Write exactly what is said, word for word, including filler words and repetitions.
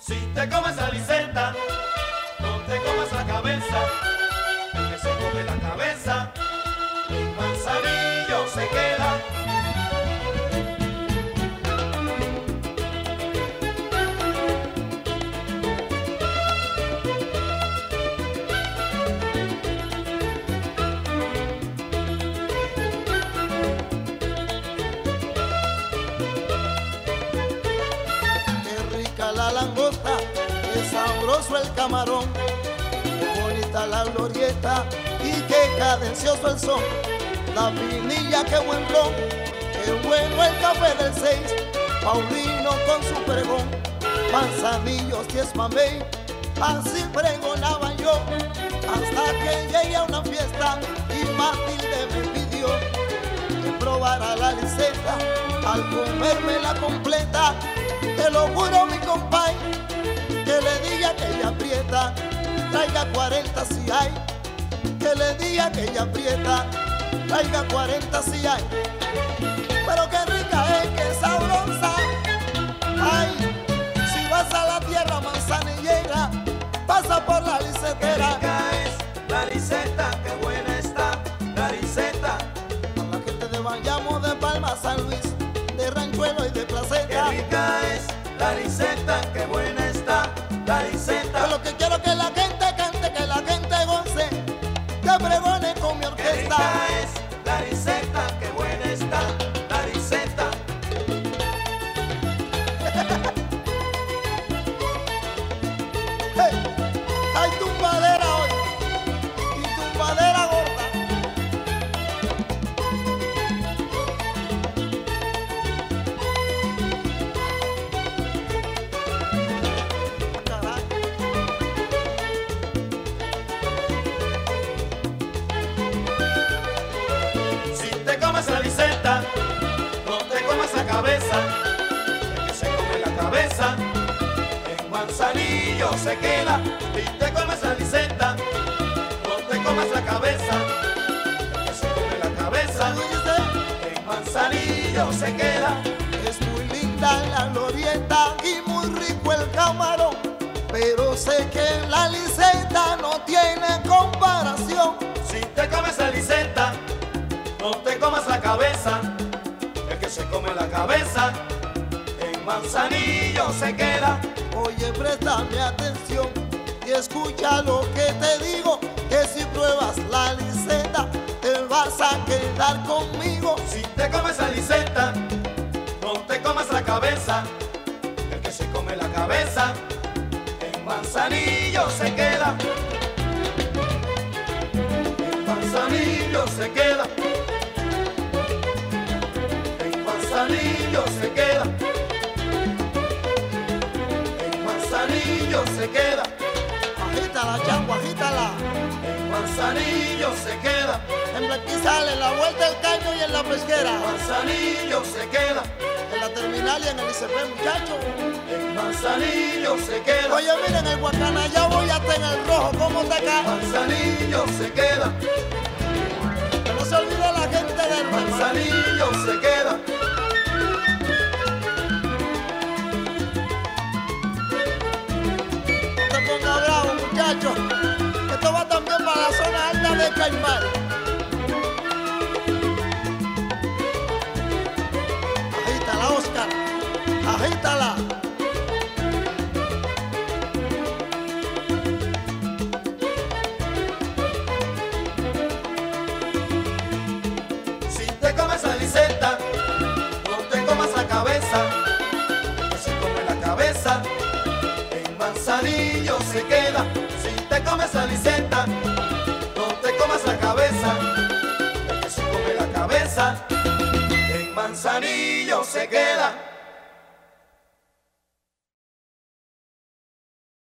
Si te comes la liseta, no te comas la cabeza. El que se come la cabeza, en Manzanillo se queda. La langosta, qué sabroso el camarón, qué bonita la glorieta y qué cadencioso el son. La vinilla, qué buen ron, qué bueno el café del seis. Paulino con su pregón, Manzanillo si es mamey, así pregonaba yo, hasta que llegué a una fiesta y Matilde me pidió que probara la liseta al comerme la completa. Te lo juro, mi compay, que le diga que ella aprieta, traiga cuarenta si hay. Que le diga que ella aprieta, traiga cuarenta si hay. Pero qué rica es, qué sabrosa. Ay, si vas a la tierra manzanillera, pasa por la lisetera. Qué rica es la liseta, qué buena está la liseta. A la gente de Bayamo, de Palma, San Luis, de Ranchuelo y de Placeta. Qué rica es la liseta, qué buena está la liseta. Yo lo que quiero es que la gente cante, que la gente goce, que pregone con mi orquesta. Qué rica es la liseta, qué buena está la liseta. Hey, hay tumbadera hoy y tumbadera gorda. La liseta, no te comas la cabeza, el que se come la cabeza, en Manzanillo se queda. Si te comes la liseta, no te comas la cabeza, el que se come la cabeza, en Manzanillo se queda. Es muy linda la glorieta y muy rico el camarón, pero sé que la liseta no tiene comparación. Si te comes la liseta, no te comas la cabeza, el que se come la cabeza, en Manzanillo se queda. Oye, préstame atención y escucha lo que te digo, que si pruebas la liseta, te vas a quedar conmigo. Si te comes la liseta, no te comas la cabeza, el que se come la cabeza, en Manzanillo se queda. En Manzanillo se queda. Manzanillo se queda, en Manzanillo se queda. Agítala, chango, agítala. En Manzanillo se queda, en Blanquizal, en la vuelta del caño y en la pesquera. Manzanillo se queda, en la terminal y en el I C P, muchacho. En Manzanillo se queda. Oye, miren el Guacanayá, voy hasta en el rojo, ¿cómo te cae? Manzanillo se queda, que no se olvide la gente del Manzanillo se queda. Muchachos, esto va también para la zona alta de Caimán. Agítala, Oscar, agítala. Si te comes la liseta, no te comas la cabeza, que se come la cabeza, en Manzanillo se queda. Si te comes la liseta, no te comas la cabeza, el que se come la cabeza, en Manzanillo se queda.